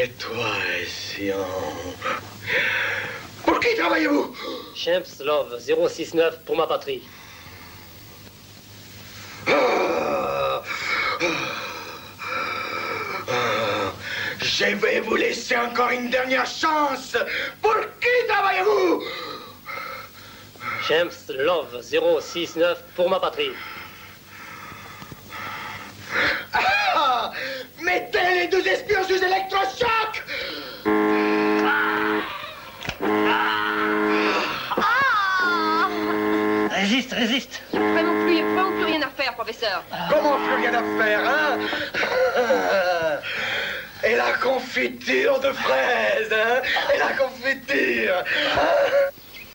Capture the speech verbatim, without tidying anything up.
Et toi, Sion? Pour qui travaillez-vous? Champs Love, zéro six neuf pour ma patrie. Ah, ah, je vais vous laisser encore une dernière chance. Pour qui travaillez-vous? Champs Love, zéro six neuf pour ma patrie. Ah, mettez les deux espions sous électrochoc. Résiste, résiste. Vraiment plus, vraiment plus rien à faire, professeur. Comment plus rien à faire, hein? Et la confiture de fraises, hein? Et la confiture, hein?